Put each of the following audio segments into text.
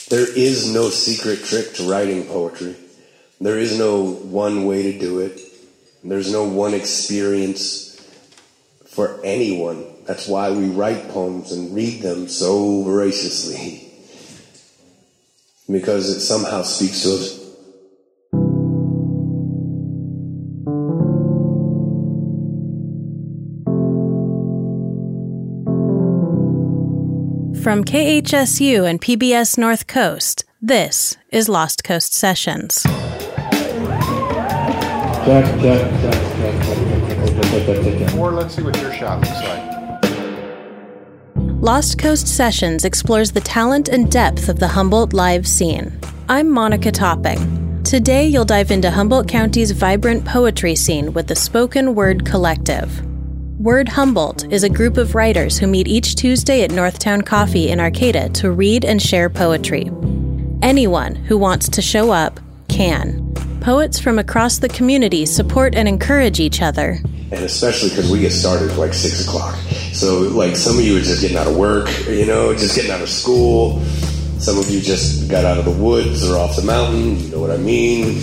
There is no secret trick to writing poetry. There is no one way to do it. There's no one experience for anyone. That's why we write poems and read them so voraciously. Because it somehow speaks to us. From KHSU and PBS North Coast, this is Lost Coast Sessions. Or let's see what your shot looks like. Lost Coast Sessions explores the talent and depth of the Humboldt live scene. I'm Monica Topping. Today you'll dive into Humboldt County's vibrant poetry scene with the Spoken Word Collective. Word Humboldt is a group of writers who meet each Tuesday at Northtown Coffee in Arcata to read and share poetry. Anyone who wants to show up can. Poets from across the community support and encourage each other. And especially because we get started like 6 o'clock. So like some of you are just getting out of work, just getting out of school. Some of you just got out of the woods or off the mountain, you know what I mean?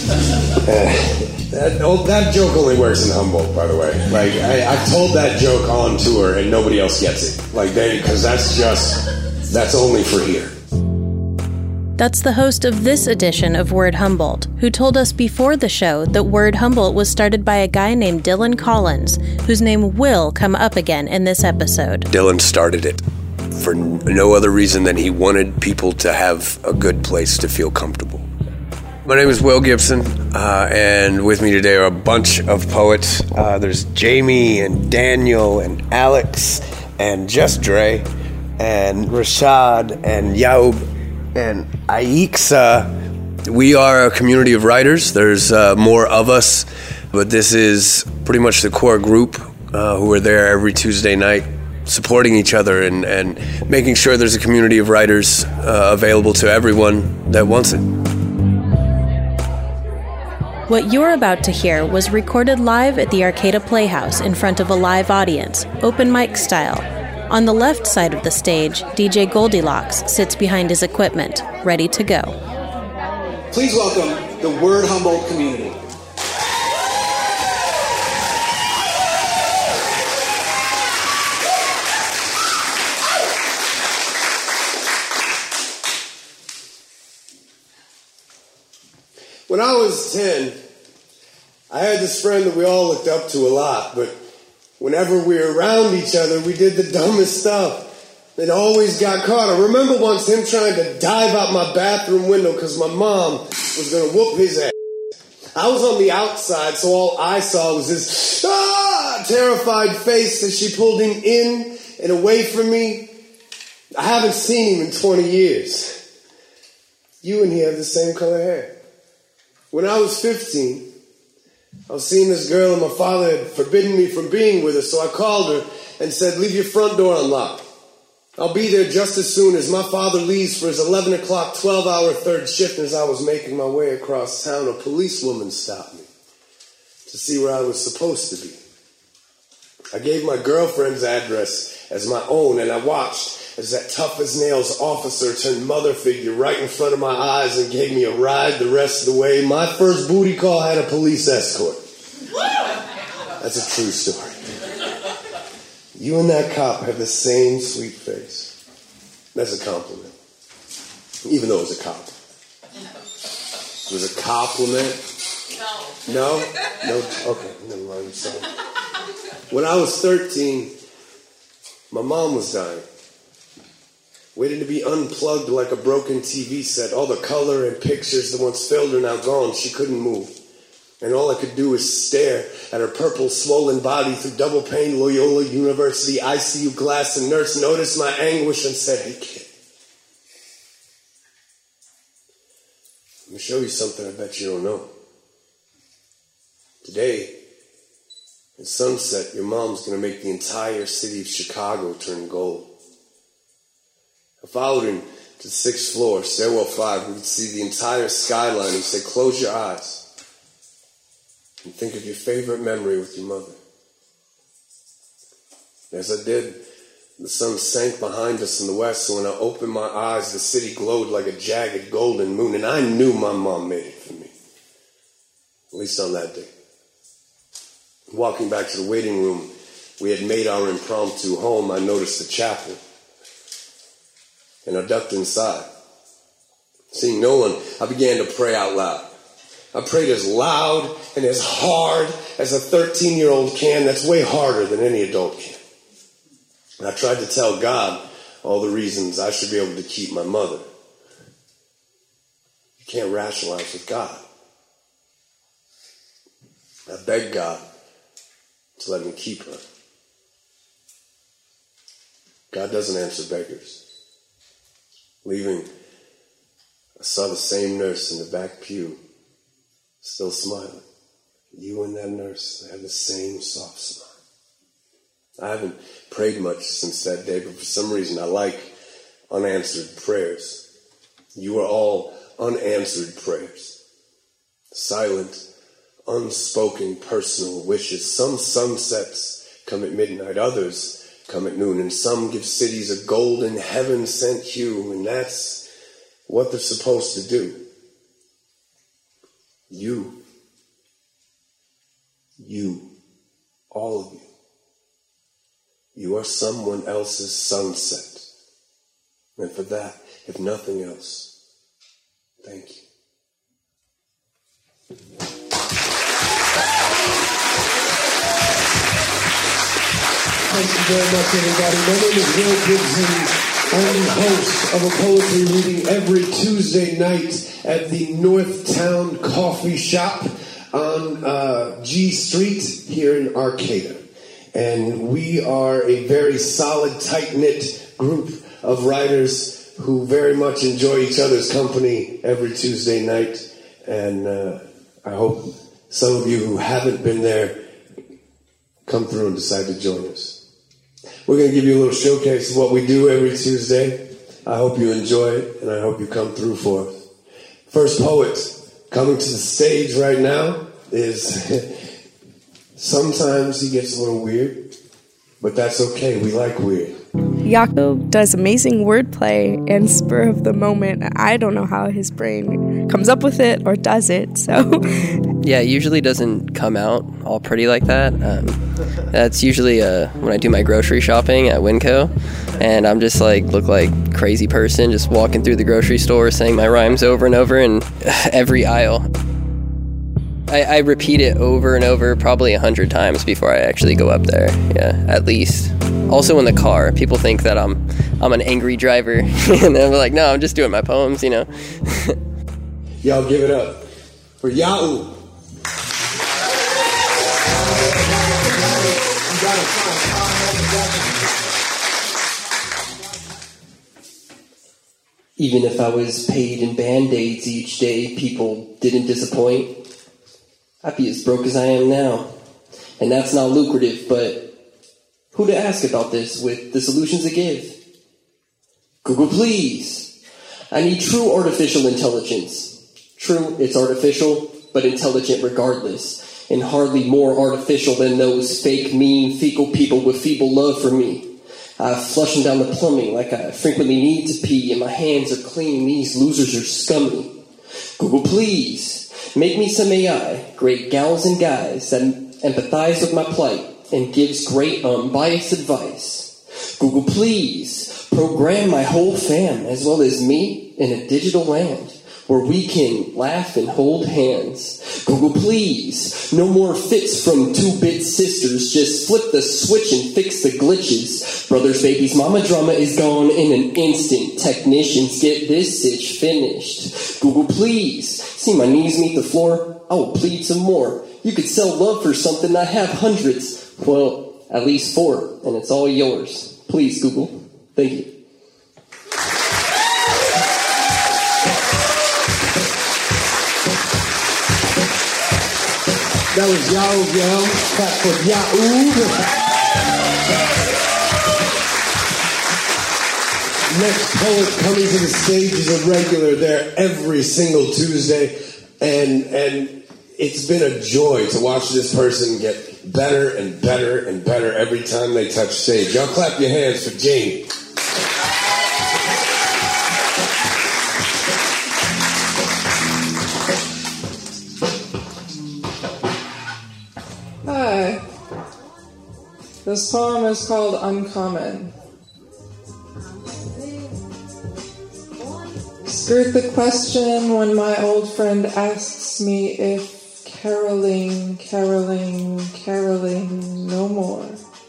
That joke only works in Humboldt, by the way. Like, I've told that joke on tour and nobody else gets it. Because that's only for here. That's the host of this edition of Word Humboldt, who told us before the show that Word Humboldt was started by a guy named Dylan Collins, whose name will come up again in this episode. Dylan started it for no other reason than he wanted people to have a good place to feel comfortable. My name is Will Gibson, and with me today are a bunch of poets. There's Jamie and Daniel and Alex and Just Dre and Rashad and Yaub and Aixa. We are a community of writers. There's more of us, but this is pretty much the core group who are there every Tuesday night, supporting each other and making sure there's a community of writers available to everyone that wants it. What you're about to hear was recorded live at the Arcata Playhouse in front of a live audience, open mic style. On the left side of the stage, DJ Goldilocks sits behind his equipment, ready to go. Please welcome the Word Humboldt community. When I was 10, I had this friend that we all looked up to a lot, but whenever we were around each other, we did the dumbest stuff. It always got caught. I remember once him trying to dive out my bathroom window because my mom was going to whoop his ass. I was on the outside, so all I saw was this terrified face as she pulled him in and away from me. I haven't seen him in 20 years. You and he have the same color hair. When I was 15, I was seeing this girl and my father had forbidden me from being with her, so I called her and said, "Leave your front door unlocked. I'll be there just as soon as my father leaves for his 11 o'clock, 12-hour third shift." And as I was making my way across town, a policewoman stopped me to see where I was supposed to be. I gave my girlfriend's address as my own, and I watched as that tough-as-nails officer turned mother figure right in front of my eyes and gave me a ride the rest of the way. My first booty call had a police escort. That's a true story. You and that cop have the same sweet face. That's a compliment. Even though it was a cop. It was a compliment? No? No? Okay, never mind. I'm sorry. When I was 13, my mom was dying. Waiting to be unplugged like a broken TV set. All the color and pictures that once filled her now gone. She couldn't move. And all I could do was stare at her purple, swollen body through double pane Loyola University ICU glass. And nurse noticed my anguish and said, "Hey, kid, let me show you something I bet you don't know. Today, at sunset, your mom's going to make the entire city of Chicago turn gold." I followed him to the 6th floor, stairwell 5. We could see the entire skyline. He said, "Close your eyes and think of your favorite memory with your mother." As I did, The sun sank behind us in the west, so when I opened my eyes, the city glowed like a jagged golden moon, and I knew my mom made it for me. At least on that day. Walking back to the waiting room, we had made our impromptu home. I noticed the chapel, and I ducked inside. Seeing no one, I began to pray out loud. I prayed as loud and as hard as a 13-year-old can. That's way harder than any adult can. And I tried to tell God all the reasons I should be able to keep my mother. You can't rationalize with God. I begged God to let me keep her. God doesn't answer beggars. Leaving, I saw the same nurse in the back pew, still smiling. You and that nurse had the same soft smile. I haven't prayed much since that day, but for some reason I like unanswered prayers. You are all unanswered prayers. Silent, unspoken personal wishes. Some sunsets come at midnight, others come at noon, and some give cities a golden heaven-sent hue, and that's what they're supposed to do. You, all of you. You are someone else's sunset. And for that, if nothing else, thank you. Thank you very much, everybody. My name is Will Gibson. I'm the host of a poetry reading every Tuesday night at the Northtown Coffee Shop on G Street here in Arcata. And we are a very solid, tight-knit group of writers who very much enjoy each other's company every Tuesday night. And I hope some of you who haven't been there come through and decide to join us. We're going to give you a little showcase of what we do every Tuesday. I hope you enjoy it, and I hope you come through for us. First poet coming to the stage right now is... Sometimes he gets a little weird, but that's okay. We like weird. Jaco does amazing wordplay and spur of the moment. I don't know how his brain comes up with it or does it, so... Yeah, it usually doesn't come out all pretty like that. That's usually when I do my grocery shopping at Winco, and I'm just look like crazy person, just walking through the grocery store saying my rhymes over and over in every aisle. I repeat it over and over probably 100 times before I actually go up there. Yeah, at least. Also in the car, people think that I'm an angry driver, and I'm like, no, I'm just doing my poems, you know. Y'all give it up for Yahoo. Even if I was paid in Band-Aids each day, people didn't disappoint. I'd be as broke as I am now. And that's not lucrative, but who to ask about this with the solutions to give? Google, please. I need true artificial intelligence. True, it's artificial, but intelligent regardless. And hardly more artificial than those fake, mean, fecal people with feeble love for me. I flush them down the plumbing like I frequently need to pee, and my hands are clean. These losers are scummy. Google, please. Make me some AI, great gals and guys that empathize with my plight and gives great unbiased advice. Google, please, program my whole fam as well as me in a digital land where we can laugh and hold hands. Google, please, no more fits from 2-bit sisters, just flip the switch and fix the glitches. Brothers, babies, mama drama is gone in an instant. Technicians, get this sitch finished. Google, please, see my knees meet the floor? I will plead some more. You could sell love for something, I have hundreds. Well, at least 4, and it's all yours. Please, Google. Thank you. That was Yahoo, y'all. Clap for Yahoo. Next poet coming to the stage is a regular there every single Tuesday, and it's been a joy to watch this person get better and better and better every time they touch stage. Y'all clap your hands for Jamie. Hi. This poem is called Uncommon. Skirt the question when my old friend asks me if caroling no more.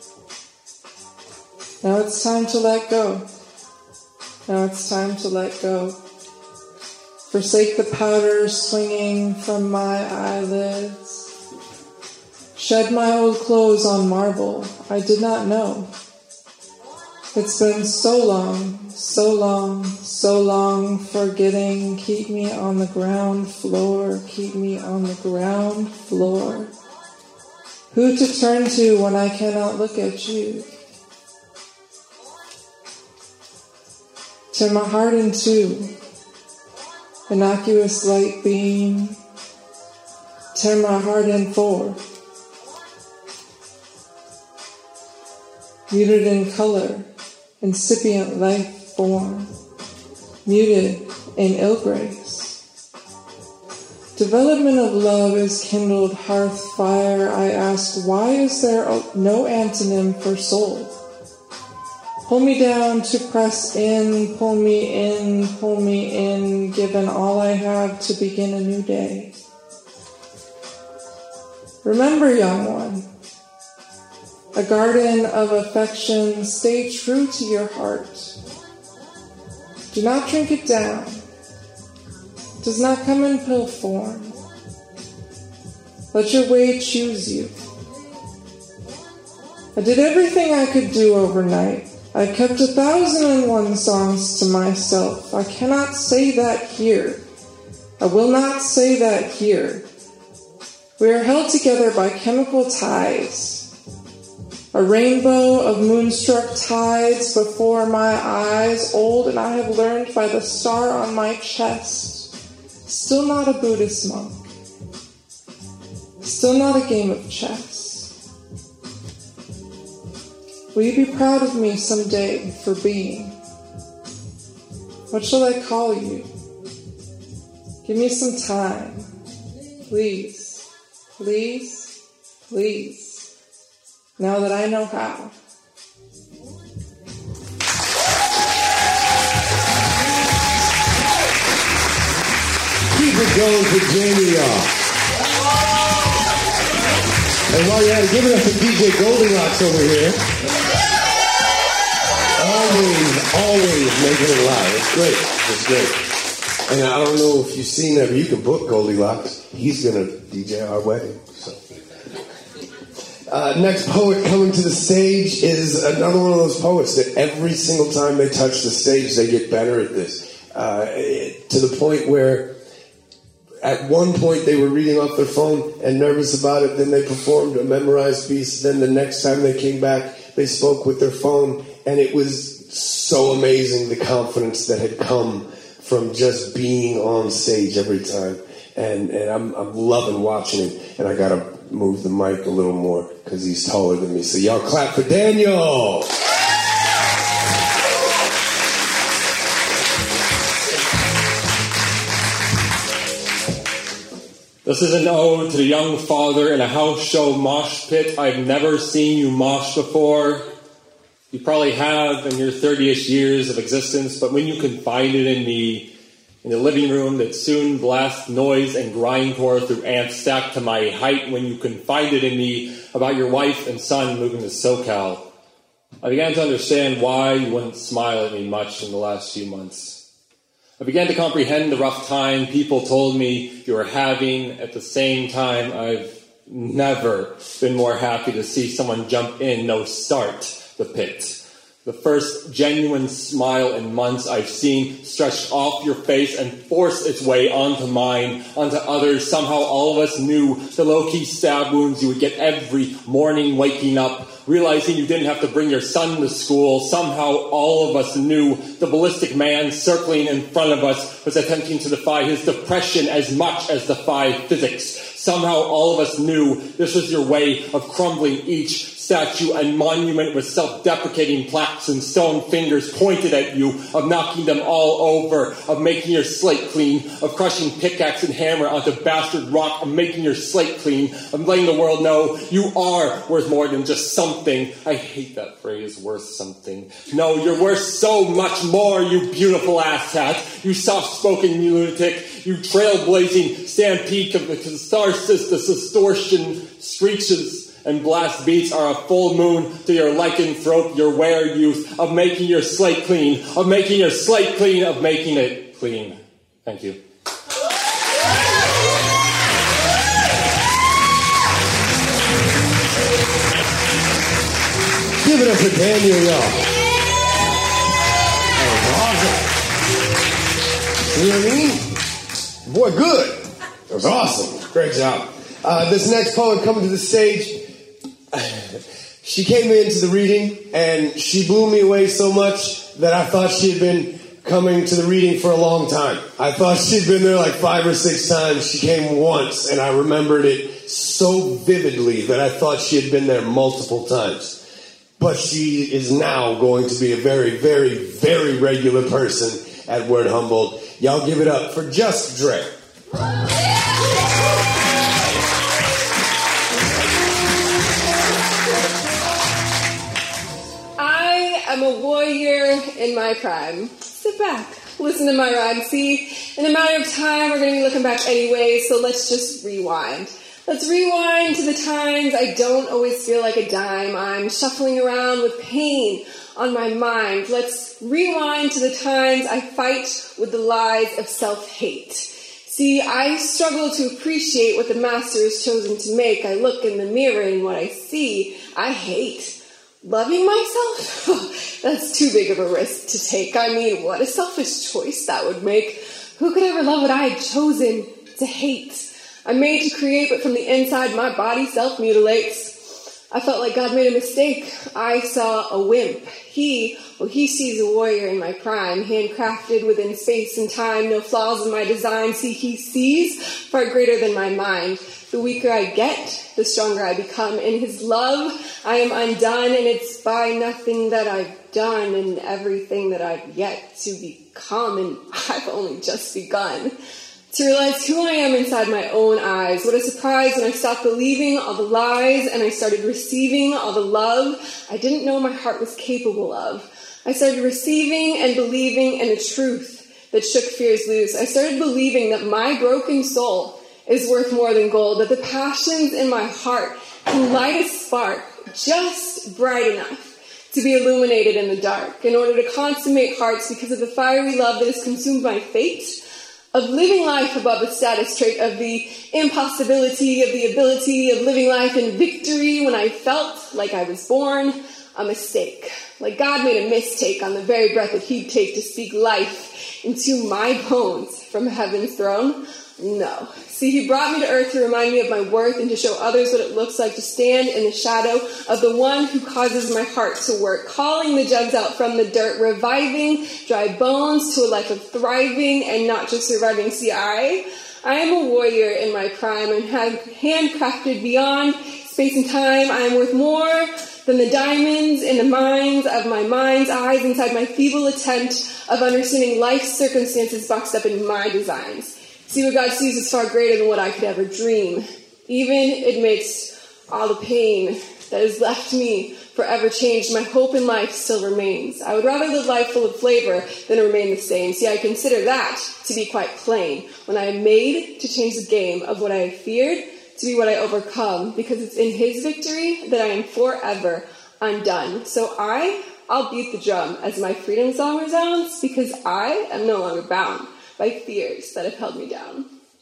Now it's time to let go. Now it's time to let go. Forsake the powder swinging from my eyelids. Shed my old clothes on marble. I did not know. It's been so long, so long, so long forgetting. Keep me on the ground floor. Keep me on the ground floor. Who to turn to when I cannot look at you? Tear my heart in two. Innocuous light beam. Tear my heart in four. Muted in color, incipient life form, muted in ill grace. Development of love is kindled hearth fire. I ask, why is there no antonym for soul? Pull me down to press in, pull me in, given all I have to begin a new day. Remember, young one, a garden of affection, stay true to your heart. Do not drink it down. It does not come in pill form. Let your way choose you. I did everything I could do overnight. I kept 1,001 songs to myself. I cannot say that here. I will not say that here. We are held together by chemical ties. A rainbow of moonstruck tides before my eyes, old, and I have learned by the star on my chest. Still not a Buddhist monk. Still not a game of chess. Will you be proud of me someday for being? What shall I call you? Give me some time. Please, please, please. Now that I know how. Keep it going for Jamie, y'all. And while you're at it, give it up for DJ Goldilocks over here. Always making it live. It's great. It's great. And I don't know if you've seen that, but you can book Goldilocks. He's going to DJ our wedding. So. Next poet coming to the stage is another one of those poets that every single time they touch the stage, they get better at this. To the point where at one point they were reading off their phone and nervous about it. Then they performed a memorized piece. Then the next time they came back, they spoke with their phone. And it was so amazing, the confidence that had come from just being on stage every time. And I'm loving watching it. And I got to move the mic a little more because he's taller than me. So y'all clap for Daniel. This is an ode to the young father in a house show mosh pit. I've never seen you mosh before. You probably have in your 30-ish years of existence, but when you confided in me in the living room that soon blasts noise and grindcore through amps stacked to my height, when you confided in me about your wife and son moving to SoCal, I began to understand why you wouldn't smile at me much in the last few months. I began to comprehend the rough time people told me you were having. At the same time, I've never been more happy to see someone jump in, no start, the pit. The first genuine smile in months I've seen stretched off your face and force its way onto mine, onto others. Somehow all of us knew the low-key stab wounds you would get every morning waking up, realizing you didn't have to bring your son to school. Somehow all of us knew the ballistic man circling in front of us was attempting to defy his depression as much as defy physics. Somehow all of us knew this was your way of crumbling each statue and monument with self-deprecating plaques and stone fingers pointed at you, of knocking them all over, of making your slate clean, of crushing pickaxe and hammer onto bastard rock, of making your slate clean, of letting the world know you are worth more than just something. I hate that phrase, worth something. No, you're worth so much more, you beautiful asshat, you soft-spoken lunatic, you trailblazing stampede of the catharsis, the distortion, screeches, and blast beats are a full moon to your lycanthrope, your were youth, of making your slate clean, of making your slate clean, of making it clean. Thank you. Give it up for Daniel, y'all. That was awesome. You know what I mean? Boy, good. That was awesome. Great job. This next poet coming to the stage, she came into the reading and she blew me away so much that I thought she had been coming to the reading for a long time. I thought she'd been there like 5 or 6 times. She came once and I remembered it so vividly that I thought she had been there multiple times. But she is now going to be a very, very, very regular person at Word Humboldt. Y'all give it up for Just Dre. I'm a warrior in my prime. Sit back, listen to my rhyme. See, in a matter of time, we're going to be looking back anyway, so let's just rewind. Let's rewind to the times I don't always feel like a dime. I'm shuffling around with pain on my mind. Let's rewind to the times I fight with the lies of self-hate. See, I struggle to appreciate what the master has chosen to make. I look in the mirror and what I see, I hate. Loving myself? That's too big of a risk to take. I mean, what a selfish choice that would make. Who could ever love what I had chosen to hate? I'm made to create, but from the inside, my body self-mutilates. I felt like God made a mistake. I saw a wimp. He sees a warrior in my prime, handcrafted within space and time, no flaws in my design. See, he sees far greater than my mind. The weaker I get, the stronger I become. In his love, I am undone, and it's by nothing that I've done and everything that I've yet to become, and I've only just begun to realize who I am inside my own eyes. What a surprise when I stopped believing all the lies and I started receiving all the love I didn't know my heart was capable of. I started receiving and believing in a truth that shook fears loose. I started believing that my broken soul is worth more than gold, that the passions in my heart can light a spark just bright enough to be illuminated in the dark in order to consummate hearts because of the fiery love that has consumed my fate, of living life above the status trait, of the impossibility, of the ability of living life in victory when I felt like I was born a mistake. Like God made a mistake on the very breath that he'd take to speak life into my bones from heaven's throne. No. See, he brought me to earth to remind me of my worth and to show others what it looks like to stand in the shadow of the one who causes my heart to work, calling the gems out from the dirt, reviving dry bones to a life of thriving and not just surviving. See, I am a warrior in my prime and have handcrafted beyond space and time. I am worth more than the diamonds in the mines of my mind's eyes inside my feeble attempt of understanding life's circumstances boxed up in my designs. See, what God sees is far greater than what I could ever dream. Even amidst all the pain that has left me forever changed, my hope in life still remains. I would rather live life full of flavor than remain the same. See, I consider that to be quite plain when I am made to change the game of what I have feared to be what I overcome, because it's in his victory that I am forever undone. So I'll beat the drum as my freedom song resounds, because I am no longer bound by fears that have held me down.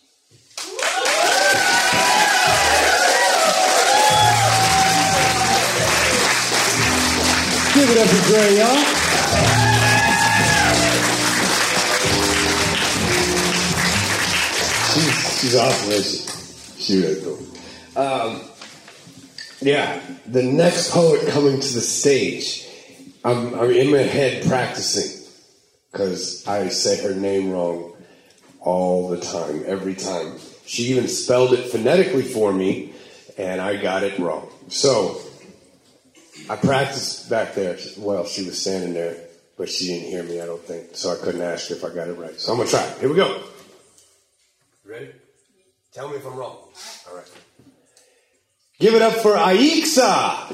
Give it up for Dre, y'all. She's awesome, isn't she? She really cool. Yeah, the next poet coming to the stage, I'm in my head practicing, because I say her name wrong all the time, every time. She even spelled it phonetically for me, and I got it wrong. So I practiced back there while she was standing there, but she didn't hear me, I don't think, so I couldn't ask her if I got it right. So I'm going to try it. Here we go. Ready? Tell me if I'm wrong. All right. Give it up for Aixa.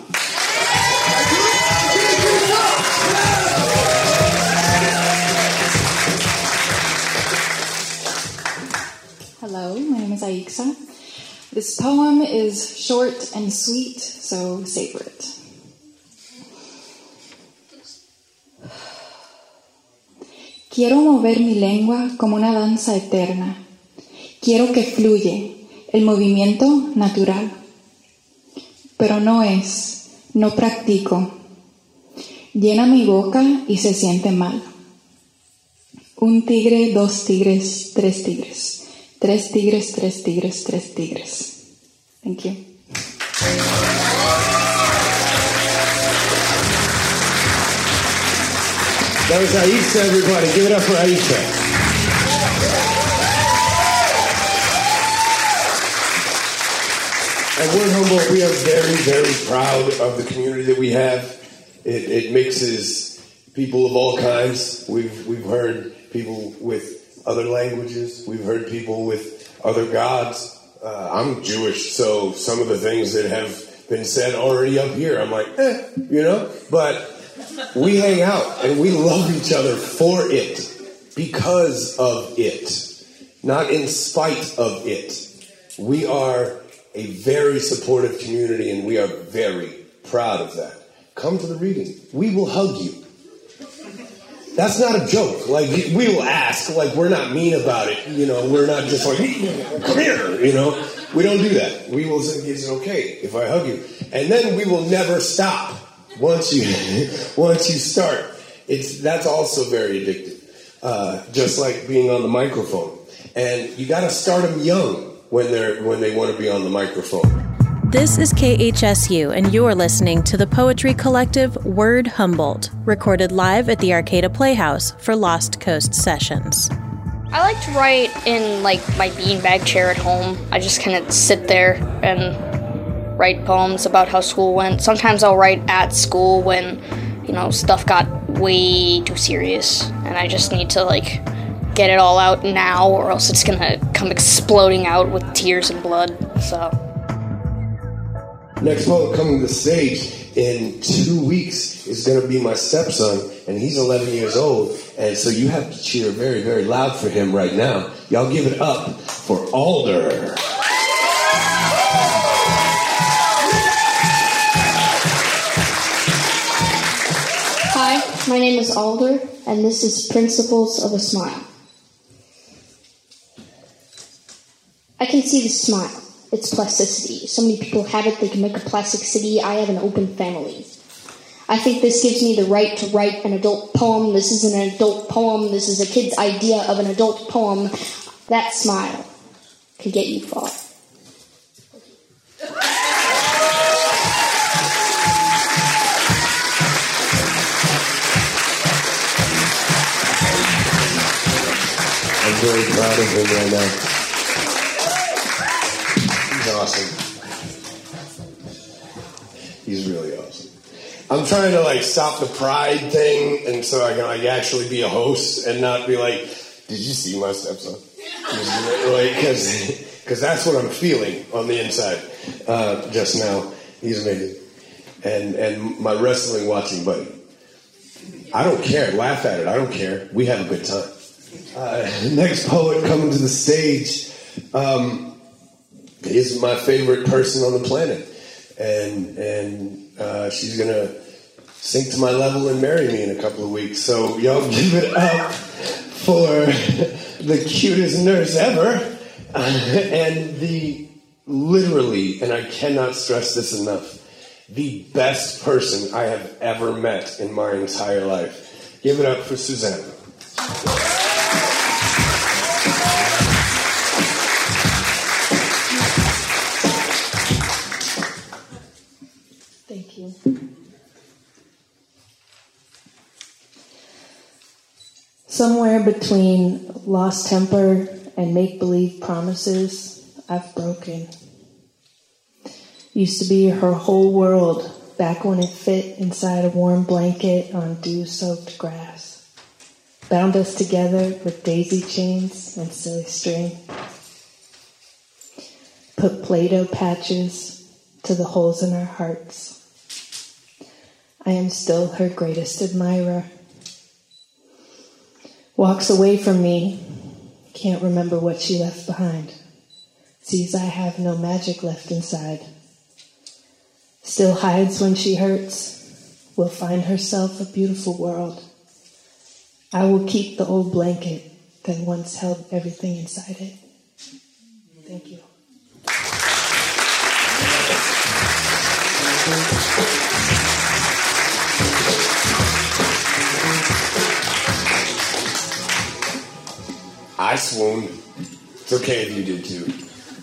Hello, my name is Aixa. This poem is short and sweet, so savor it. Quiero mover mi lengua como una danza eterna. Quiero que fluye el movimiento natural. Pero no es, no practico. Llena mi boca y se siente mal. Un tigre, dos tigres, tres tigres. Tres tigres, tres tigres, tres tigres. Thank you. That was Aixa, everybody. Give it up for Aixa. At Word Humboldt, we are very, very proud of the community that we have. It mixes people of all kinds. We've heard people with other languages. We've heard people with other gods. I'm Jewish, so some of the things that have been said already up here, I'm like, But we hang out and we love each other for it, because of it, not in spite of it. We are a very supportive community and we are very proud of that. Come to the reading. We will hug you. That's not a joke. Like, we will ask. Like, we're not mean about it. We're not just like, come here. We don't do that. We will say, is it okay if I hug you? And then we will never stop once you start. That's also very addictive. Just like being on the microphone. And you got to start them young when they want to be on the microphone. This is KHSU, and you're listening to the poetry collective Word Humboldt, recorded live at the Arcata Playhouse for Lost Coast Sessions. I like to write in, my beanbag chair at home. I just kind of sit there and write poems about how school went. Sometimes I'll write at school when, stuff got way too serious, and I just need to, get it all out now, or else it's gonna come exploding out with tears and blood, so... Next poet coming to the stage in 2 weeks is going to be my stepson, and he's 11 years old, and so you have to cheer very, very loud for him right now. Y'all give it up for Alder. Hi, my name is Alder, and this is Principles of a Smile. I can see the smile. It's plasticity. So many people have it, they can make a plastic city. I have an open family. I think this gives me the right to write an adult poem. This isn't an adult poem. This is a kid's idea of an adult poem. That smile can get you far. I'm very proud of him right now. Awesome. He's really awesome. I'm trying to stop the pride thing, and so I can actually be a host and not be like, "Did you see my stepson?" Because that's what I'm feeling on the inside just now. He's amazing, and my wrestling watching buddy. I don't care. Laugh at it. I don't care. We have a good time. Next poet coming to the stage. Is my favorite person on the planet, and she's gonna sink to my level and marry me in a couple of weeks. So y'all give it up for the cutest nurse ever, and the literally, and I cannot stress this enough, the best person I have ever met in my entire life. Give it up for Susanna. Thank you. Somewhere between lost temper and make-believe promises, I've broken. Used to be her whole world back when it fit inside a warm blanket on dew-soaked grass. Bound us together with daisy chains and silly string. Put Play-Doh patches to the holes in our hearts. I am still her greatest admirer. Walks away from me, can't remember what she left behind. Sees I have no magic left inside. Still hides when she hurts, will find herself a beautiful world. I will keep the old blanket that once held everything inside it. Thank you. I swooned. It's okay if you did too.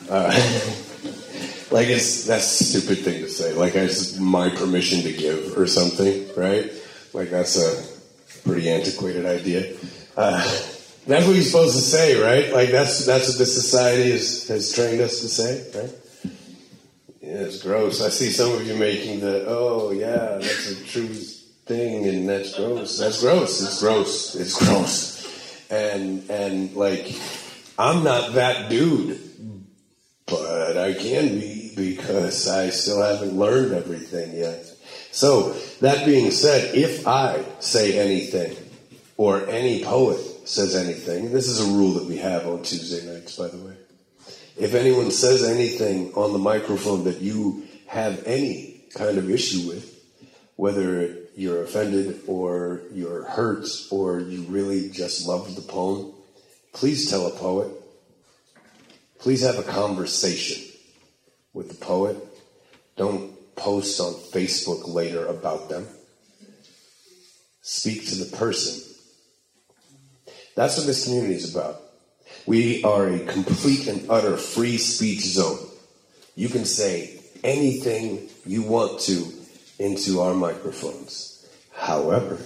Like that's a stupid thing to say. Like it's my permission to give or something, right? Like that's a pretty antiquated idea. That's what you're supposed to say, right? Like that's what this society has trained us to say, right? Yeah, it's gross. I see some of you making oh yeah, that's a true thing, and that's gross. That's gross. It's gross. It's gross. And like, I'm not that dude, but I can be because I still haven't learned everything yet. So, that being said, if I say anything, or any poet says anything, this is a rule that we have on Tuesday nights, by the way. If anyone says anything on the microphone that you have any kind of issue with, whether you're offended or you're hurt or you really just love the poem, please tell a poet. Please have a conversation with the poet. Don't post on Facebook later about them. Speak to the person. That's what this community is about. We are a complete and utter free speech zone. You can say anything you want to into our microphones. However,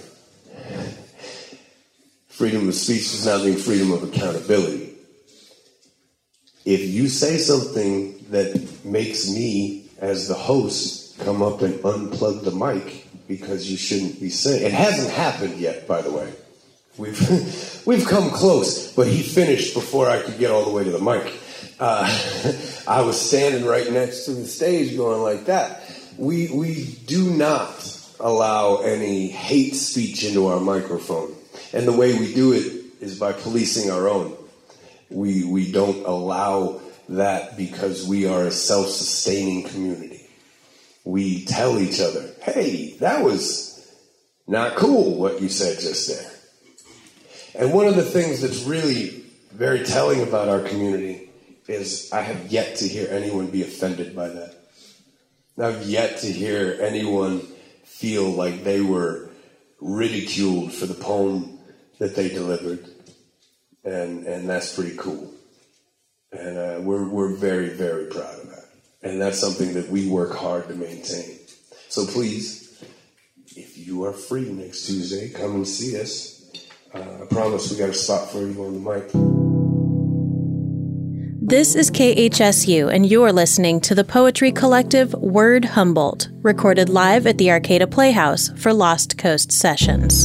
freedom of speech does not mean freedom of accountability. If you say something that makes me, as the host, come up and unplug the mic because you shouldn't be saying it hasn't happened yet, by the way. We've come close, but he finished before I could get all the way to the mic. I was standing right next to the stage going like that. We do not allow any hate speech into our microphone. And the way we do it is by policing our own. We don't allow that because we are a self-sustaining community. We tell each other, hey, that was not cool what you said just there. And one of the things that's really very telling about our community is I have yet to hear anyone be offended by that. I've yet to hear anyone feel like they were ridiculed for the poem that they delivered. And that's pretty cool. And we're very, very proud of that. And that's something that we work hard to maintain. So please, if you are free next Tuesday, come and see us. I promise we got a spot for you on the mic. This is KHSU, and you're listening to the poetry collective Word Humboldt, recorded live at the Arcata Playhouse for Lost Coast Sessions.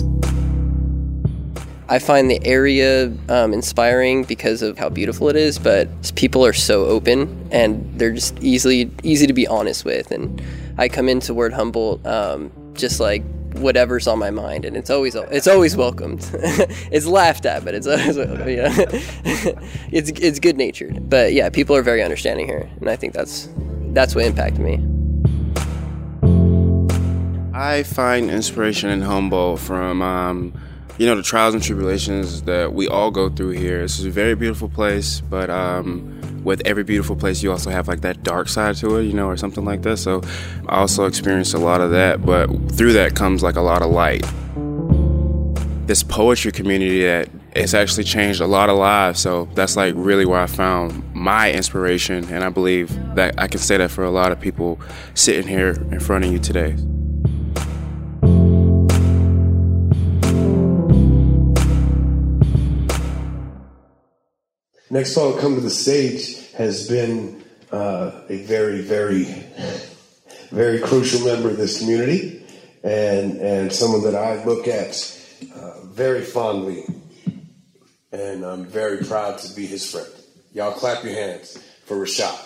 I find the area inspiring because of how beautiful it is, but people are so open, and they're just easy to be honest with. And I come into Word Humboldt just like whatever's on my mind, and it's always welcomed. It's laughed at, but it's always welcome, yeah. It's good natured, but yeah, people are very understanding here, and I think that's what impacted me. I find inspiration in Humboldt from the trials and tribulations that we all go through here. This is a very beautiful place, but with every beautiful place, you also have like that dark side to it, or something like that. So I also experienced a lot of that, but through that comes like a lot of light. This poetry community that it's actually changed a lot of lives. So that's like really where I found my inspiration. And I believe that I can say that for a lot of people sitting here in front of you today. Next poet come to the stage has been a very, very, very crucial member of this community, and someone that I look at very fondly, and I'm very proud to be his friend. Y'all clap your hands for Rashad.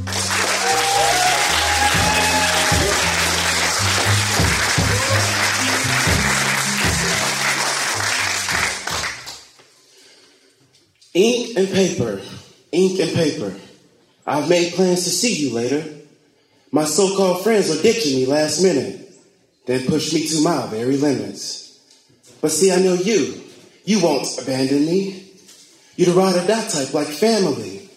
Ink and paper, ink and paper. I've made plans to see you later. My so-called friends are ditching me last minute, then push me to my very limits. But see, I know you won't abandon me. You're the ride or die type like family.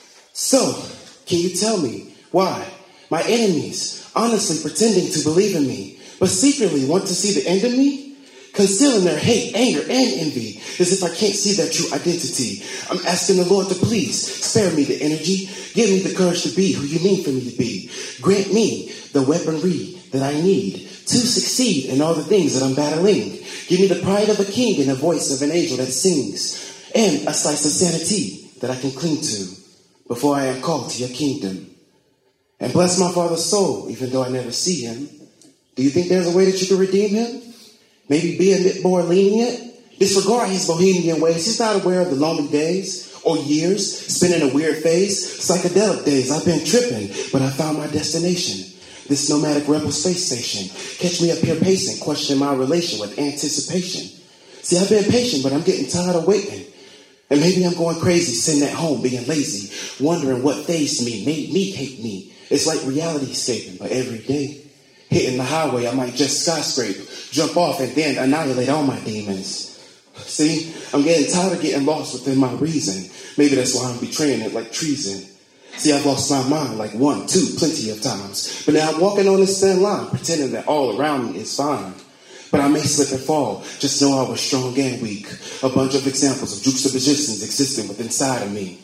So, can you tell me why my enemies honestly pretending to believe in me, but secretly want to see the end of me? Concealing their hate, anger, and envy, as if I can't see their true identity. I'm asking the Lord to please spare me the energy. Give me the courage to be who you mean for me to be. Grant me the weaponry that I need to succeed in all the things that I'm battling. Give me the pride of a king and the voice of an angel that sings. And a slice of sanity that I can cling to before I am called to your kingdom. And bless my father's soul, even though I never see him. Do you think there's a way that you can redeem him? Maybe be a bit more lenient? Disregard his bohemian ways. He's not aware of the lonely days or years spent in a weird phase. Psychedelic days. I've been tripping, but I found my destination. This nomadic rebel space station. Catch me up here pacing, questioning my relation with anticipation. See, I've been patient, but I'm getting tired of waiting. And maybe I'm going crazy, sitting at home, being lazy, wondering what phased me, made me hate me. It's like reality escaping, but every day. Hitting the highway, I might just skyscrape, jump off, and then annihilate all my demons. See, I'm getting tired of getting lost within my reason. Maybe that's why I'm betraying it like treason. See, I've lost my mind like 1, 2, plenty of times. But now I'm walking on this thin line, pretending that all around me is fine. But I may slip and fall, just know I was strong and weak. A bunch of examples of juxtapositions existing within inside of me.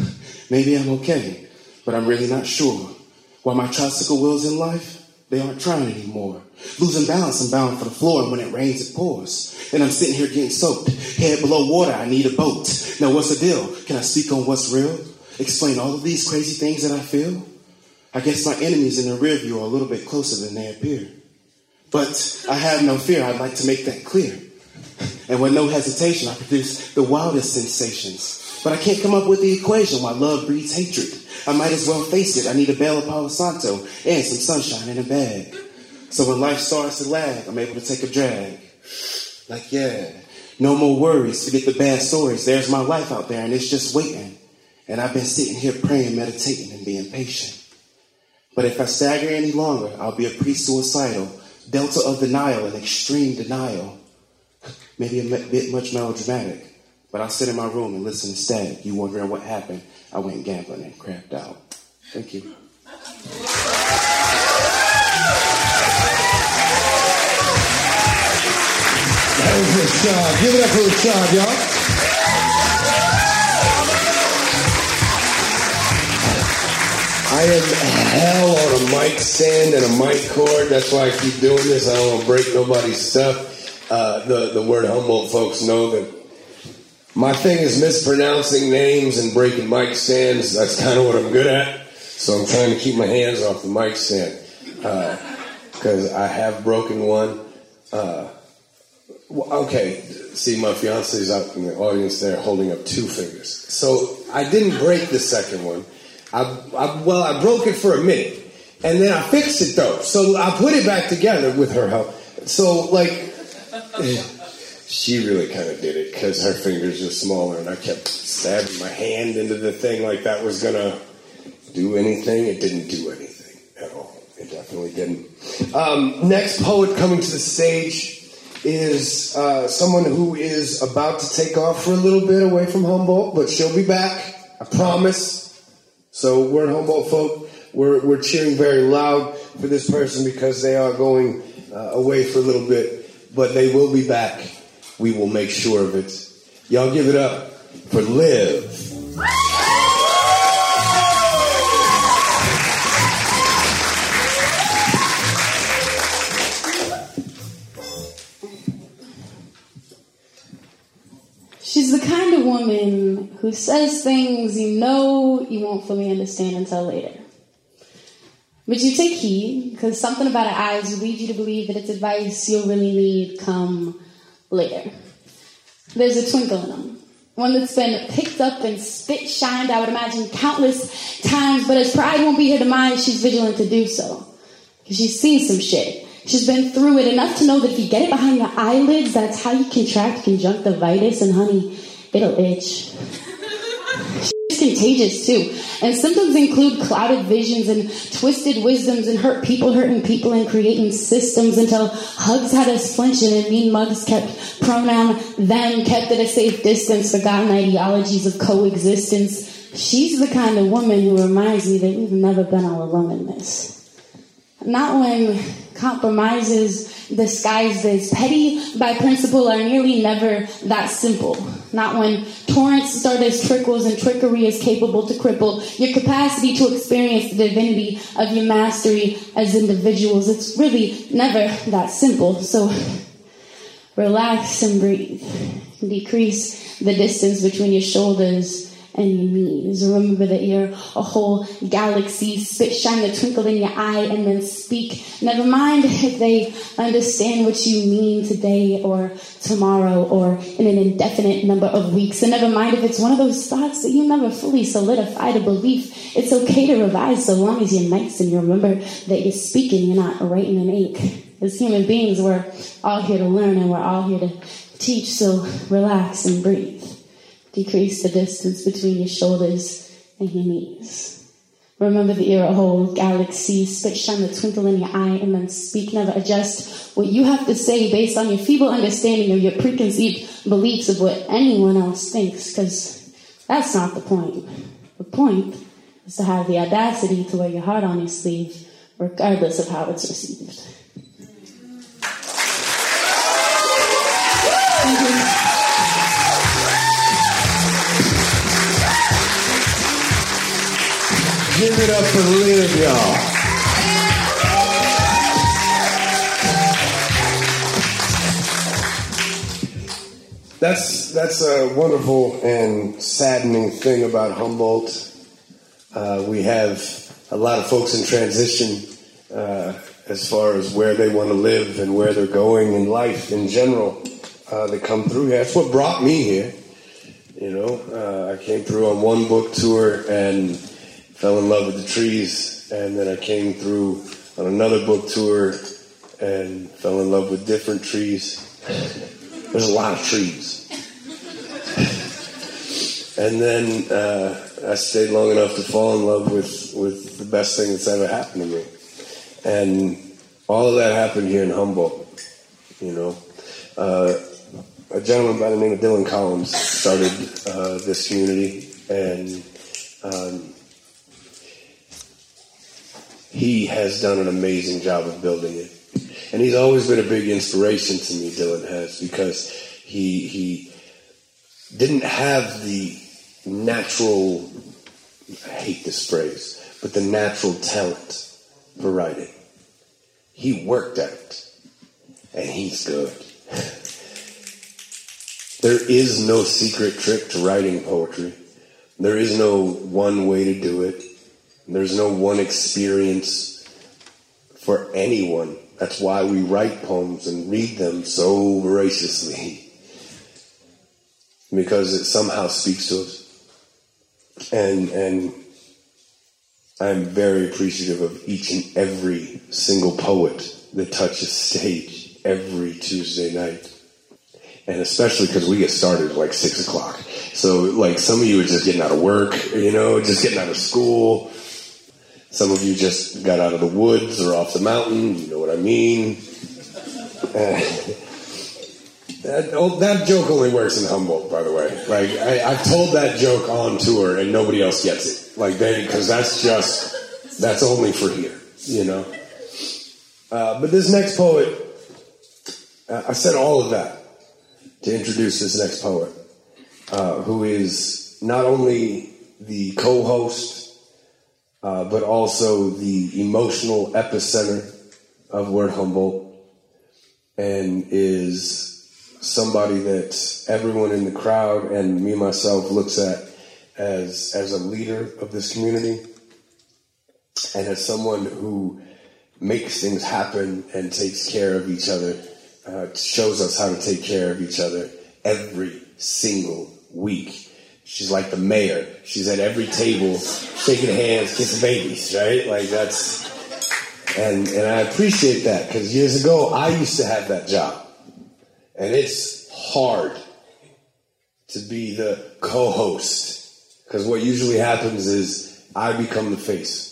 Maybe I'm okay, but I'm really not sure. While my tricycle wheels in life, they aren't trying anymore. Losing balance, I'm bound for the floor, and when it rains, it pours. And I'm sitting here getting soaked. Head below water, I need a boat. Now what's the deal? Can I speak on what's real? Explain all of these crazy things that I feel? I guess my enemies in the rear view are a little bit closer than they appear. But I have no fear, I'd like to make that clear. And with no hesitation, I produce the wildest sensations. But I can't come up with the equation why love breeds hatred. I might as well face it. I need a bale of Palo Santo and some sunshine in a bag. So when life starts to lag, I'm able to take a drag. Like, yeah, no more worries. Forget the bad stories. There's my life out there, and it's just waiting. And I've been sitting here praying, meditating, and being patient. But if I stagger any longer, I'll be a pre-suicidal, delta of denial and extreme denial. Maybe a bit much melodramatic. But I'll sit in my room and listen instead. You wondering what happened? I went gambling and crapped out. Thank you. That was Rashad. Give it up for Rashad, y'all. I am hell on a mic stand and a mic cord. That's why I keep doing this. I don't want to break nobody's stuff. The word Humboldt folks know that my thing is mispronouncing names and breaking mic stands. That's kind of what I'm good at. So I'm trying to keep my hands off the mic stand. Because I have broken one. Okay, see, my fiance's out in the audience there holding up 2 fingers. So I didn't break the second one. I broke it for a minute. And then I fixed it, though. So I put it back together with her help. So, like... She really kind of did it because her fingers are smaller, and I kept stabbing my hand into the thing like that was going to do anything. It didn't do anything at all. It definitely didn't. Next poet coming to the stage is someone who is about to take off for a little bit away from Humboldt, but she'll be back, I promise. So we're Humboldt folk. We're cheering very loud for this person because they are going away for a little bit, but they will be back. We will make sure of it. Y'all give it up for Liv. She's the kind of woman woman who says things you know you won't fully understand until later. But you take heed, because something about her eyes leads you to believe that it's advice you'll really need come later. There's a twinkle in them. One that's been picked up and spit shined, I would imagine, countless times, but as pride won't be her demise, she's vigilant to do so. Because she's seen some shit. She's been through it enough to know that if you get it behind your eyelids, that's how you contract conjunctivitis, and honey, it'll itch. She's contagious too. And symptoms include clouded visions and twisted wisdoms and hurting people and creating systems until hugs had us flinching and mean mugs kept pronoun them, kept at a safe distance, forgotten ideologies of coexistence. She's the kind of woman who reminds me that we've never been all alone in this. Not when compromises disguised as petty by principle are nearly never that simple. Not when torrents start as trickles and trickery is capable to cripple your capacity to experience the divinity of your mastery as individuals. It's really never that simple. So relax and breathe. Decrease the distance between your shoulders and your knees. Remember that you're a whole galaxy. Spit shine the twinkle in your eye and then speak. Never mind if they understand what you mean today or tomorrow or in an indefinite number of weeks. And never mind if it's one of those thoughts that you never fully solidified a belief. It's okay to revise so long as you're nice and you remember that you're speaking, you're not writing an ache. As human beings, we're all here to learn and we're all here to teach, so relax and breathe. Decrease the distance between your shoulders and your knees. Remember that you're a whole galaxy. Spit shine the twinkle in your eye and then speak. Never adjust what you have to say based on your feeble understanding of your preconceived beliefs of what anyone else thinks, because that's not the point. The point is to have the audacity to wear your heart on your sleeve, regardless of how it's received. Thank you. Give it up for Liv, y'all. That's a wonderful and saddening thing about Humboldt. We have a lot of folks in transition as far as where they want to live and where they're going in life in general. That come through here. That's what brought me here. You know, I came through on one book tour and fell in love with the trees, and then I came through on another book tour and fell in love with different trees. There's a lot of trees. And then I stayed long enough to fall in love with the best thing that's ever happened to me. And all of that happened here in Humboldt, you know. A gentleman by the name of Dylan Collins started this community, and he has done an amazing job of building it. And he's always been a big inspiration to me, Dylan has, because he didn't have the natural, I hate this phrase, but the natural talent for writing. He worked at it, and he's good. There is no secret trick to writing poetry. There is no one way to do it. There's no one experience for anyone. That's why we write poems and read them so voraciously. Because it somehow speaks to us. And I'm very appreciative of each and every single poet that touches stage every Tuesday night. And especially because we get started at like 6 o'clock. So like some of you are just getting out of work, you know, just getting out of school. Some of you just got out of the woods or off the mountain, you know what I mean. That joke only works in Humboldt, by the way. Like I've told that joke on tour and nobody else gets it. Like because that's only for here, you know. But this next poet, I said all of that to introduce this next poet, who is not only the co-host, but also the emotional epicenter of Word Humboldt, and is somebody that everyone in the crowd and me myself looks at as a leader of this community and as someone who makes things happen and takes care of each other, shows us how to take care of each other every single week. She's like the mayor. She's at every table, shaking hands, kissing babies, right? Like that's, and I appreciate that because years ago I used to have that job. And it's hard to be the co-host because what usually happens is I become the face.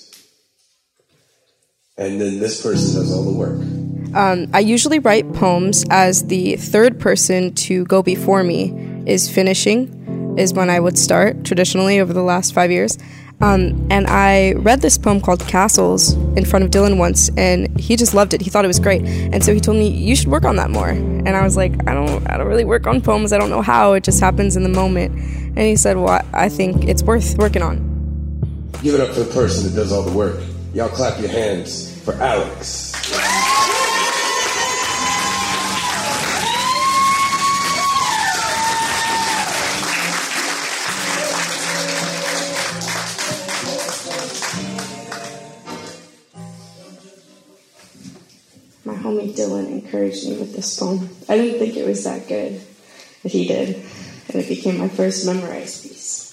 And then this person does all the work. I usually write poems as the third person to go before me is finishing, is when I would start traditionally over the last 5 years. And I read this poem called Castles in front of Dylan once, and he just loved it. He thought it was great. And so he told me, you should work on that more. And I was like, I don't really work on poems. I don't know how. It just happens in the moment. And he said, well, I think it's worth working on. Give it up for the person that does all the work. Y'all clap your hands for Alex. My homie Dylan encouraged me with this poem. I didn't think it was that good, but he did, and it became my first memorized piece.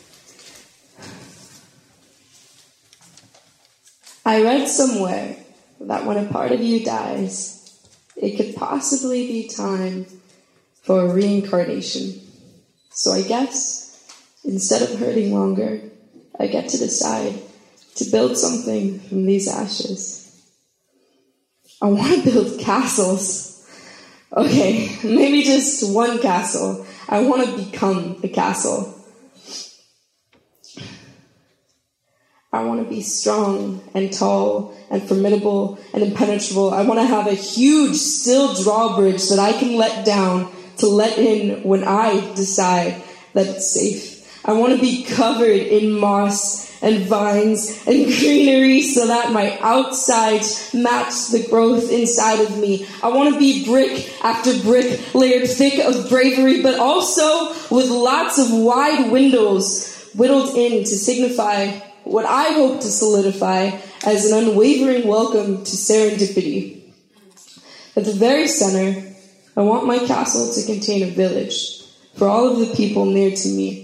I read somewhere that when a part of you dies, it could possibly be time for a reincarnation. So I guess, instead of hurting longer, I get to decide to build something from these ashes. I want to build castles. Okay, maybe just one castle. I want to become the castle. I want to be strong and tall and formidable and impenetrable. I want to have a huge steel drawbridge that I can let down to let in when I decide that it's safe. I want to be covered in moss and vines and greenery so that my outsides match the growth inside of me. I want to be brick after brick, layered thick of bravery, but also with lots of wide windows whittled in to signify what I hope to solidify as an unwavering welcome to serendipity. At the very center, I want my castle to contain a village for all of the people near to me.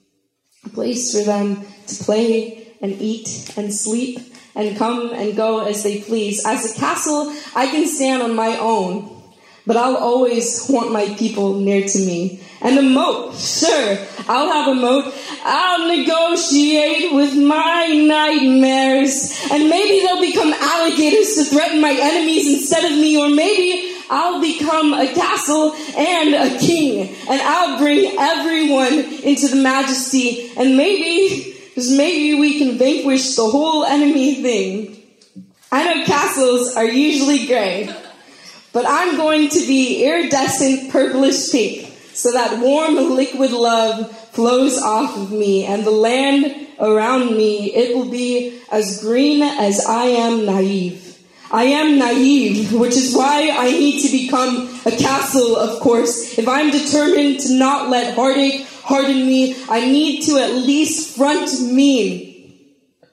A place for them to play and eat and sleep and come and go as they please. As a castle, I can stand on my own, but I'll always want my people near to me. And a moat, sure, I'll have a moat. I'll negotiate with my nightmares. And maybe they'll become alligators to threaten my enemies instead of me, or maybe I'll become a castle and a king, and I'll bring everyone into the majesty, and maybe, just maybe we can vanquish the whole enemy thing. I know castles are usually gray, but I'm going to be iridescent purplish pink, so that warm liquid love flows off of me, and the land around me, it will be as green as I am naive. I am naive, which is why I need to become a castle, of course. If I'm determined to not let heartache harden me, I need to at least front mean.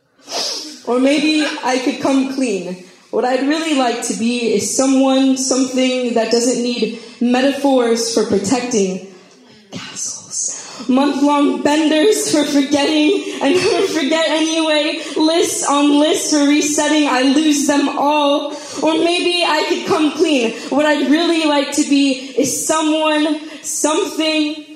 Or maybe I could come clean. What I'd really like to be is someone, something that doesn't need metaphors for protecting. Castles. Month-long benders for forgetting and never forget anyway. Lists on lists for resetting. I lose them all. Or maybe I could come clean. What I'd really like to be is someone, something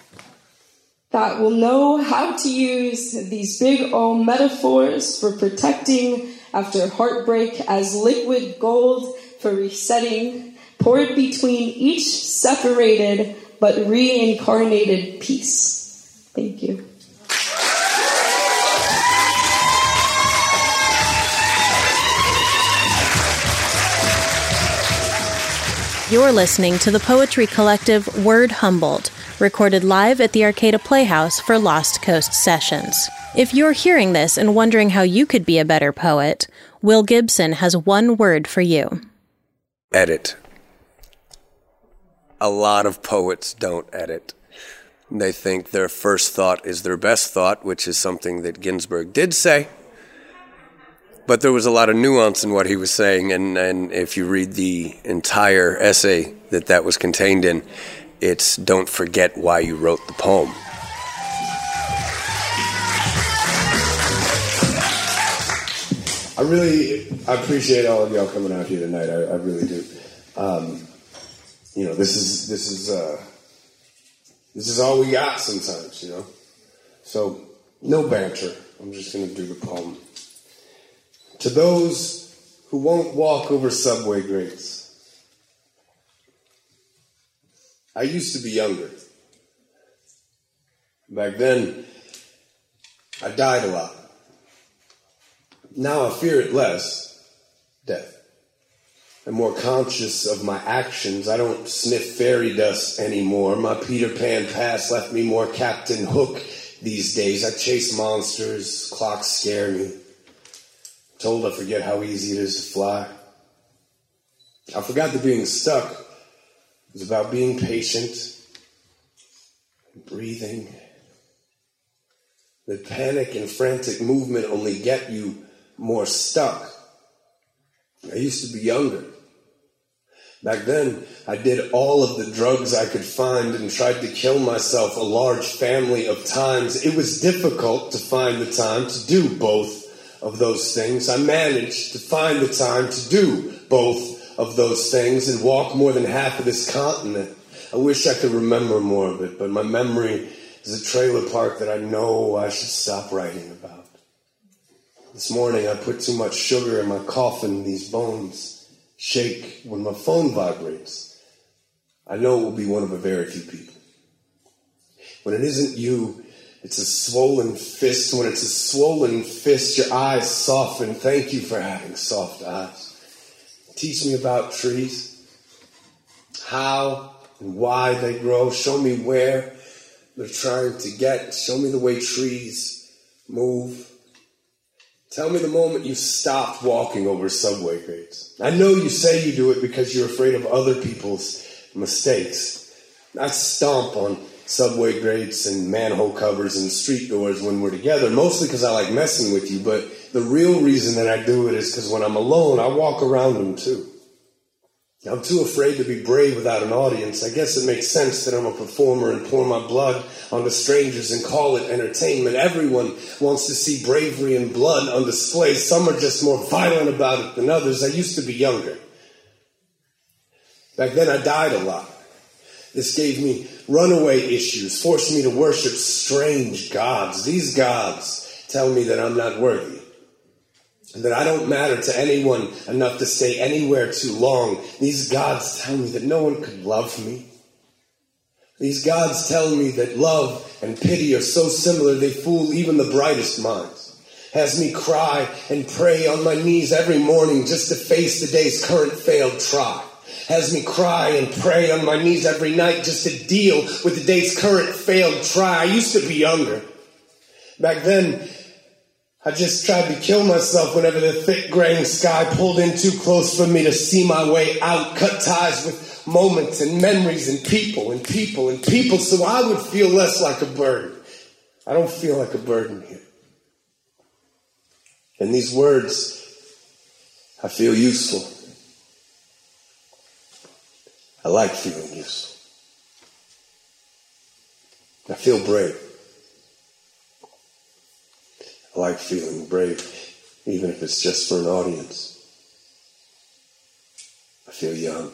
that will know how to use these big old metaphors for protecting after heartbreak as liquid gold for resetting, poured between each separated but reincarnated piece. Thank you. You're listening to the poetry collective Word Humboldt, recorded live at the Arcata Playhouse for Lost Coast Sessions. If you're hearing this and wondering how you could be a better poet, Will Gibson has one word for you. Edit. A lot of poets don't edit. They think their first thought is their best thought, which is something that Ginsberg did say. But there was a lot of nuance in what he was saying, and if you read the entire essay that was contained in, it's don't forget why you wrote the poem. I appreciate all of y'all coming out here tonight. I really do. This is all we got sometimes, you know. So no banter. I'm just going to do the poem. To those who won't walk over subway grates. I used to be younger. Back then, I died a lot. Now I fear it less, death. I'm more conscious of my actions. I don't sniff fairy dust anymore. My Peter Pan past left me more Captain Hook these days. I chase monsters, clocks scare me. Told I forget how easy it is to fly. I forgot that being stuck was about being patient, breathing. That panic and frantic movement only get you more stuck. I used to be younger. Back then, I did all of the drugs I could find and tried to kill myself a large family of times. It was difficult to find the time to do both of those things. I managed to find the time to do both of those things and walk more than half of this continent. I wish I could remember more of it, but my memory is a trailer park that I know I should stop writing about. This morning I put too much sugar in my coffin. These bones shake when my phone vibrates. I know it will be one of a very few people. When it isn't you, it's a swollen fist. When it's a swollen fist, your eyes soften. Thank you for having soft eyes. Teach me about trees, how and why they grow. Show me where they're trying to get. Show me the way trees move. Tell me the moment you stopped walking over subway grates. I know you say you do it because you're afraid of other people's mistakes. I stomp on subway grates and manhole covers and street doors when we're together, mostly because I like messing with you, but the real reason that I do it is because when I'm alone, I walk around them too. I'm too afraid to be brave without an audience. I guess it makes sense that I'm a performer and pour my blood onto strangers and call it entertainment. Everyone wants to see bravery and blood on display. Some are just more violent about it than others. I used to be younger. Back then I died a lot. This gave me runaway issues, forced me to worship strange gods. These gods tell me that I'm not worthy. And that I don't matter to anyone enough to stay anywhere too long. These gods tell me that no one could love me. These gods tell me that love and pity are so similar they fool even the brightest minds. Has me cry and pray on my knees every morning just to face the day's current failed try. Has me cry and pray on my knees every night just to deal with the day's current failed try. I used to be younger. Back then, I just tried to kill myself whenever the thick graying sky pulled in too close for me to see my way out. Cut ties with moments and memories and people and people and people so I would feel less like a burden. I don't feel like a burden here. In these words, I feel useful. I like feeling useful. I feel brave. I like feeling brave, even if it's just for an audience. I feel young.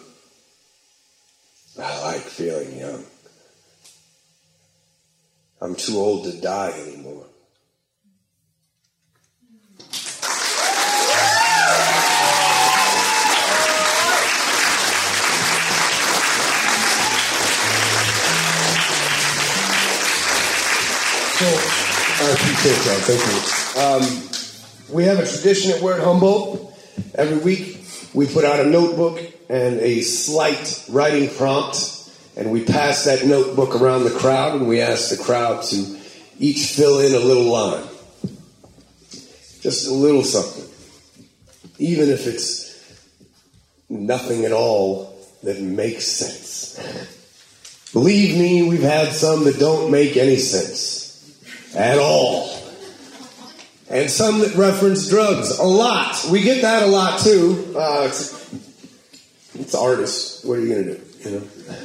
I like feeling young. I'm too old to die anymore. I appreciate that. Thank you. We have a tradition at Word Humboldt. Every week we put out a notebook and a slight writing prompt, and we pass that notebook around the crowd, and we ask the crowd to each fill in a little line. Just a little something. Even if it's nothing at all, that make sense. Believe me, we've had some that don't make any sense at all. And some that reference drugs a lot. We get that a lot too. It's artists. What are you going to do? You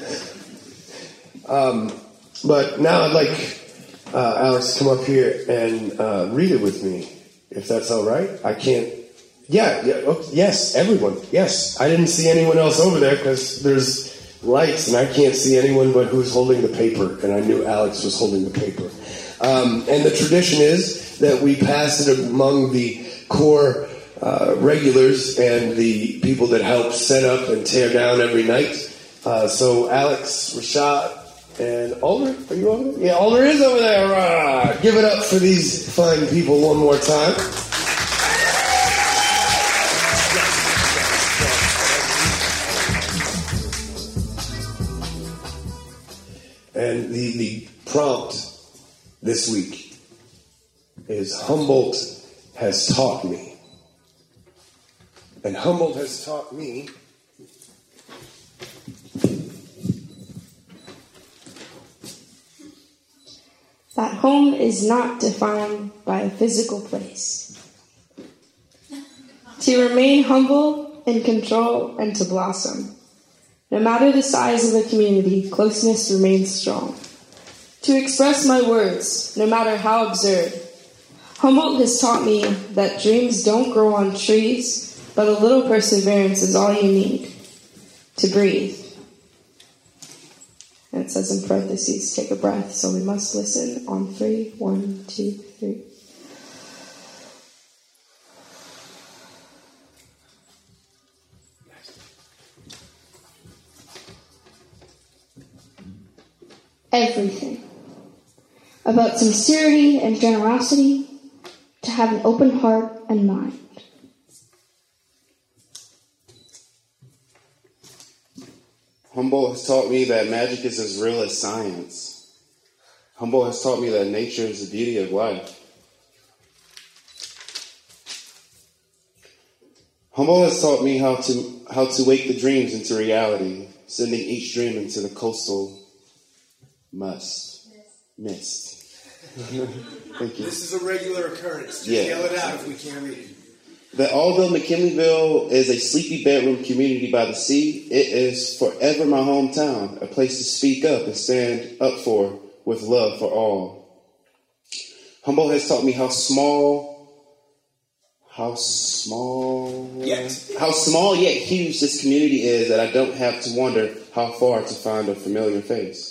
know. But now I'd like Alex to come up here and read it with me, if that's all right. I can't. Yeah. Okay, yes, everyone. Yes, I didn't see anyone else over there because there's lights and I can't see anyone but who's holding the paper. And I knew Alex was holding the paper. And the tradition is that we pass it among the core regulars and the people that help set up and tear down every night. So Alex, Rashad, and Alder, are you over there? Yeah, Alder is over there. Give it up for these fine people one more time. And the prompt this week is Humboldt has taught me. And Humboldt has taught me that home is not defined by a physical place. To remain humble, in control, and to blossom. No matter the size of the community, closeness remains strong. To express my words, no matter how absurd. Humboldt has taught me that dreams don't grow on trees, but a little perseverance is all you need to breathe. And it says in parentheses, take a breath, so we must listen on 3. 1, 2, 3. Everything. About sincerity and generosity, to have an open heart and mind. Humboldt has taught me that magic is as real as science. Humboldt has taught me that nature is the beauty of life. Humboldt has taught me how to wake the dreams into reality, sending each dream into the coastal mist. Thank you. This is a regular occurrence. Just yell it out if we can't read it. That although McKinleyville is a sleepy bedroom community by the sea, it is forever my hometown, a place to speak up and stand up for with love for all. Humboldt has taught me how small yet huge this community is, that I don't have to wonder how far to find a familiar face.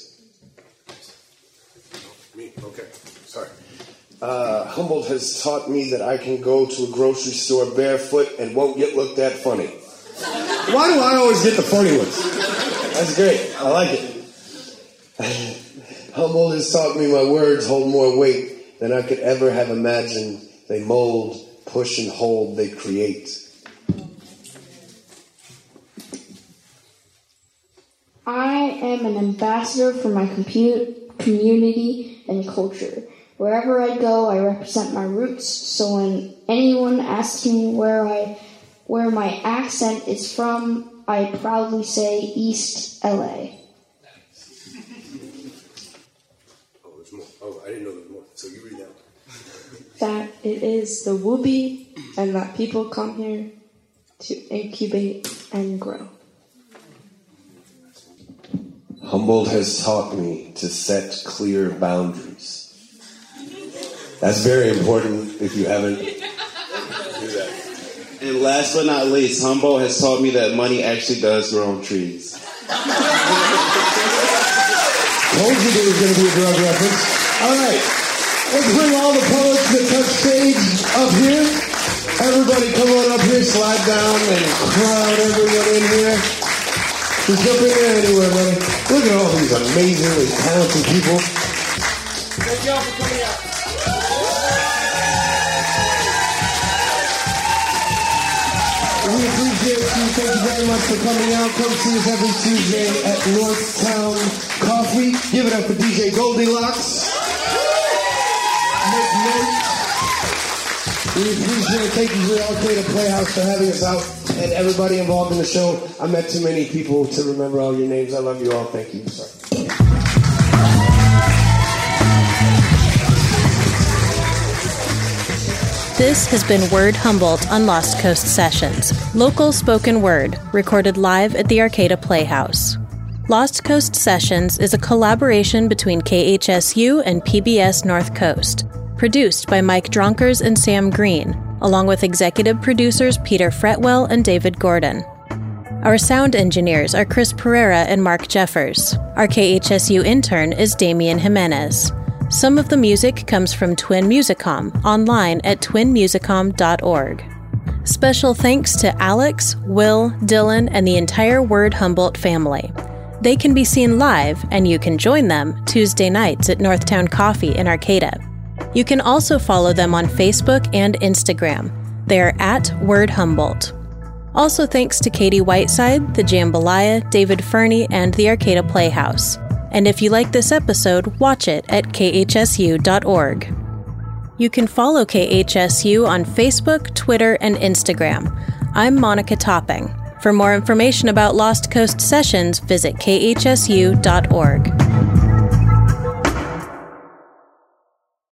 Okay, sorry. Humboldt has taught me that I can go to a grocery store barefoot and won't get looked at funny. Why do I always get the funny ones? That's great. I like it. Humboldt has taught me my words hold more weight than I could ever have imagined. They mold, push, and hold. They create. I am an ambassador for my community and culture. Wherever I go, I represent my roots, so when anyone asks me where my accent is from, I proudly say East LA. Oh, there's more. Oh, I didn't know there was more. So you read that. That it is the Whoopee, and that people come here to incubate and grow. Humboldt has taught me to set clear boundaries. That's very important if you haven't do that. And last but not least, Humboldt has taught me that money actually does grow on trees. Told you there was going to be a drug reference. All right. Let's bring all the poets that touch stage up here. Everybody come on up here, slide down, and crowd everyone in here. Just jump in there anywhere, buddy. Look at all these amazingly talented people. Thank y'all for coming out. We appreciate you. Thank you very much for coming out. Come see us every Tuesday at Northtown Coffee. Give it up for DJ Goldilocks. Make note. We appreciate Thank you to the Arcade Playhouse for having us out. and everybody involved in the show. I met too many people to remember all your names. I love you all. Thank you. Sorry. This has been Word Humboldt on Lost Coast Sessions, local spoken word, recorded live at the Arcata Playhouse. Lost Coast Sessions is a collaboration between KHSU and PBS North Coast, produced by Mike Dronkers and Sam Green, along with executive producers Peter Fretwell and David Gordon. Our sound engineers are Chris Pereira and Mark Jeffers. Our KHSU intern is Damian Jimenez. Some of the music comes from Twin Musicom, online at twinmusicom.org. Special thanks to Alex, Will, Dylan, and the entire Word Humboldt family. They can be seen live, and you can join them Tuesday nights at Northtown Coffee in Arcata. You can also follow them on Facebook and Instagram. They are at Word Humboldt. Also thanks to Katie Whiteside, the Jambalaya, David Fernie, and the Arcata Playhouse. And if you like this episode, watch it at khsu.org. You can follow KHSU on Facebook, Twitter, and Instagram. I'm Monica Topping. For more information about Lost Coast Sessions, visit khsu.org.